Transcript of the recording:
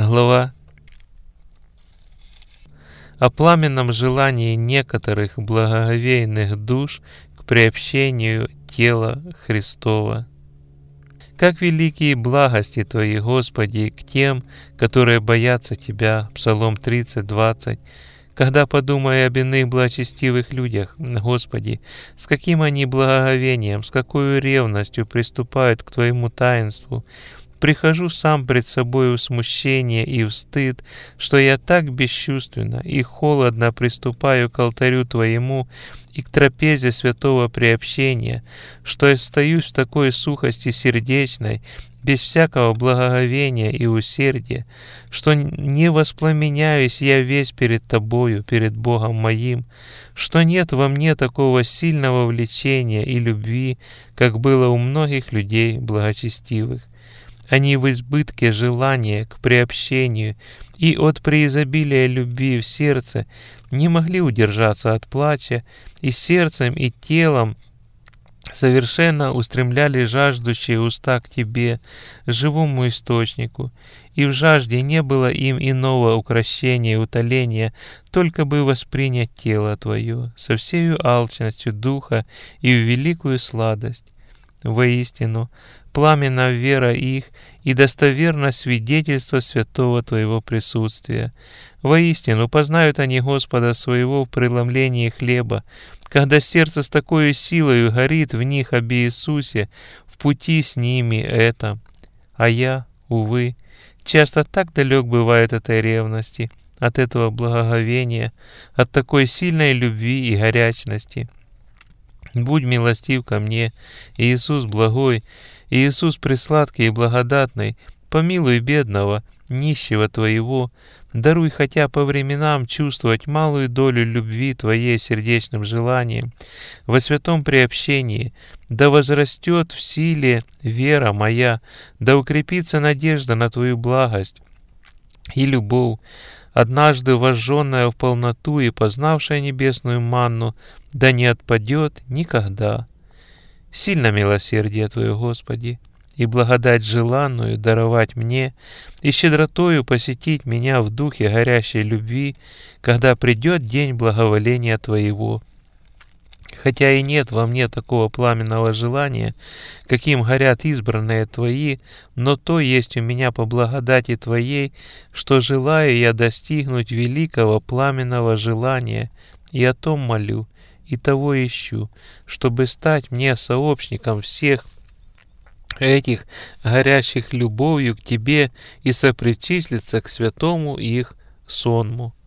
глава о пламенном желании некоторых благоговейных душ к приобщению тела Христова. Как великие благости Твои, Господи, к тем, которые боятся Тебя. Псалом 30:20. Когда подумаю об иных благочестивых людях, Господи, с каким они благоговением, с какой ревностью приступают к Твоему таинству, прихожу сам пред собою в смущение и в стыд, что я так бесчувственно и холодно приступаю к алтарю Твоему и к трапезе святого приобщения, что я остаюсь в такой сухости сердечной, без всякого благоговения и усердия, что не воспламеняюсь я весь перед Тобою, перед Богом моим, что нет во мне такого сильного влечения и любви, как было у многих людей благочестивых. Они в избытке желания к приобщению и от преизобилия любви в сердце не могли удержаться от плача, и сердцем и телом совершенно устремляли жаждущие уста к Тебе, живому источнику, и в жажде не было им иного укрощения и утоления, только бы воспринять тело Твое со всею алчностью духа и в великую сладость. Воистину, пламенна вера их и достоверно свидетельство святого Твоего присутствия. Воистину, познают они Господа своего в преломлении хлеба, когда сердце с такой силою горит в них об Иисусе, в пути с ними это. А я, увы, часто так далек бывает от этой ревности, от этого благоговения, от такой сильной любви и горячности. Будь милостив ко мне, Иисус благой, Иисус пресладкий и благодатный, помилуй бедного, нищего Твоего, даруй хотя по временам чувствовать малую долю любви Твоей сердечным желанием, во святом приобщении, да возрастет в силе вера моя, да укрепится надежда на Твою благость и любовь, однажды вожженная в полноту и познавшая небесную манну, да не отпадет никогда. Сильно милосердие Твое, Господи, и благодать желанную даровать мне, и щедротою посетить меня в духе горящей любви, когда придет день благоволения Твоего. Хотя и нет во мне такого пламенного желания, каким горят избранные Твои, но то есть у меня по благодати Твоей, что желаю я достигнуть великого пламенного желания, и о том молю, и того ищу, чтобы стать мне сообщником всех этих горящих любовью к Тебе и сопричислиться к святому их сонму.